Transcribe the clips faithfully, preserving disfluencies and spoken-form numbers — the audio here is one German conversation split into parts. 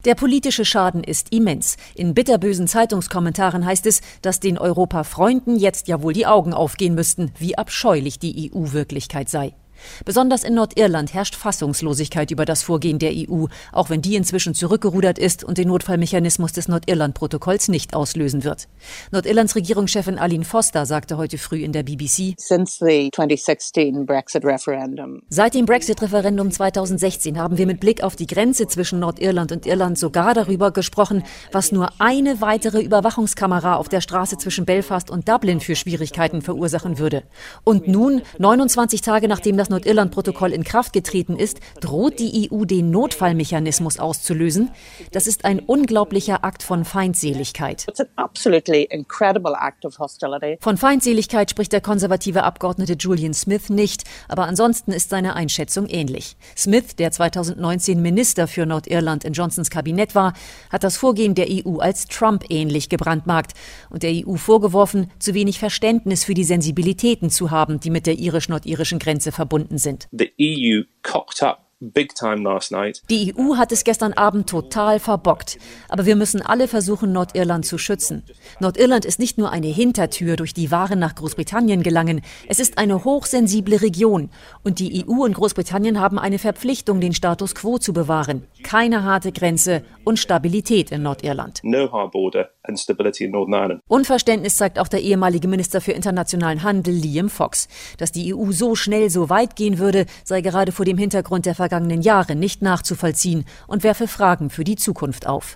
Der politische Schaden ist immens. In bitterbösen Zeitungskommentaren heißt es, dass den Europa-Freunden jetzt ja wohl die Augen aufgehen müssten, wie abscheulich die E U-Wirklichkeit sei. Besonders in Nordirland herrscht Fassungslosigkeit über das Vorgehen der E U, auch wenn die inzwischen zurückgerudert ist und den Notfallmechanismus des Nordirland-Protokolls nicht auslösen wird. Nordirlands Regierungschefin Arlene Foster sagte heute früh in der B B C: Since the twenty sixteen Brexit referendum. Seit dem Brexit-Referendum zweitausendsechzehn haben wir mit Blick auf die Grenze zwischen Nordirland und Irland sogar darüber gesprochen, was nur eine weitere Überwachungskamera auf der Straße zwischen Belfast und Dublin für Schwierigkeiten verursachen würde. Und nun, neunundzwanzig Tage nachdem das Nordirland-Protokoll in Kraft getreten ist, droht die E U den Notfallmechanismus auszulösen. Das ist ein unglaublicher Akt von Feindseligkeit. It's an absolutely incredible act of hostility. Von Feindseligkeit spricht der konservative Abgeordnete Julian Smith nicht, aber ansonsten ist seine Einschätzung ähnlich. Smith, der zweitausendneunzehn Minister für Nordirland in Johnsons Kabinett war, hat das Vorgehen der E U als Trump-ähnlich gebrandmarkt und der E U vorgeworfen, zu wenig Verständnis für die Sensibilitäten zu haben, die mit der irisch-nordirischen Grenze verbunden sind. The E U cocked up big time last night. Die E U hat es gestern Abend total verbockt. Aber wir müssen alle versuchen, Nordirland zu schützen. Nordirland ist nicht nur eine Hintertür, durch die Waren nach Großbritannien gelangen. Es ist eine hochsensible Region. Und die E U und Großbritannien haben eine Verpflichtung, den Status quo zu bewahren. Keine harte Grenze und Stabilität in Nordirland. No hard border and stability in Northern Ireland. Unverständnis zeigt auch der ehemalige Minister für internationalen Handel, Liam Fox. Dass die E U so schnell so weit gehen würde, sei gerade vor dem Hintergrund der vergangenen Jahre nicht nachzuvollziehen und werfe Fragen für die Zukunft auf.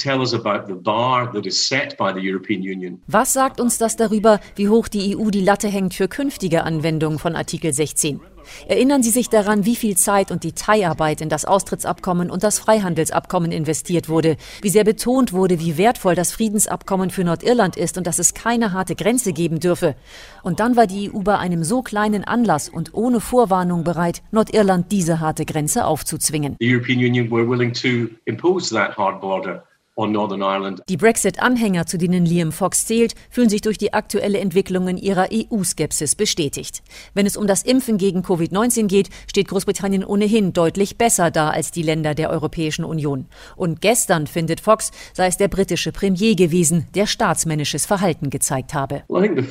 Was sagt uns das darüber, wie hoch die E U die Latte hängt für künftige Anwendungen von Artikel sechzehn? Erinnern Sie sich daran, wie viel Zeit und Detailarbeit in das Austrittsabkommen und das Freihandelsabkommen investiert wurde, wie sehr betont wurde, wie wertvoll das Friedensabkommen für Nordirland ist und dass es keine harte Grenze geben dürfe. Und dann war die E U bei einem so kleinen Anlass und ohne Vorwarnung bereit, Nordirland diese harte Grenze aufzuzwingen. The European Union were willing to impose that hard border on Northern Ireland. Die Brexit-Anhänger, zu denen Liam Fox zählt, fühlen sich durch die aktuelle Entwicklung in ihrer E U-Skepsis bestätigt. Wenn es um das Impfen gegen Covid neunzehn geht, steht Großbritannien ohnehin deutlich besser da als die Länder der Europäischen Union. Und gestern, findet Fox, sei es der britische Premier gewesen, der staatsmännisches Verhalten gezeigt habe.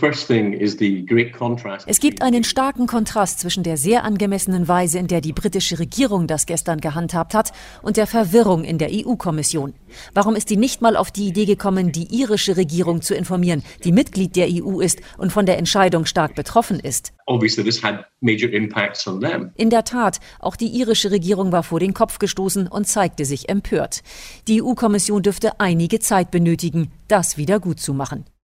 Es gibt einen starken Kontrast zwischen der sehr angemessenen Weise, in der die britische Regierung das gestern gehandhabt hat, und der Verwirrung in der E U-Kommission. Warum ist die nicht mal auf die Idee gekommen, die irische Regierung zu informieren, die Mitglied der E U ist und von der Entscheidung stark betroffen ist? In der Tat, auch die irische Regierung war vor den Kopf gestoßen und zeigte sich empört. Die E U-Kommission dürfte einige Zeit benötigen, das wieder gut zu machen.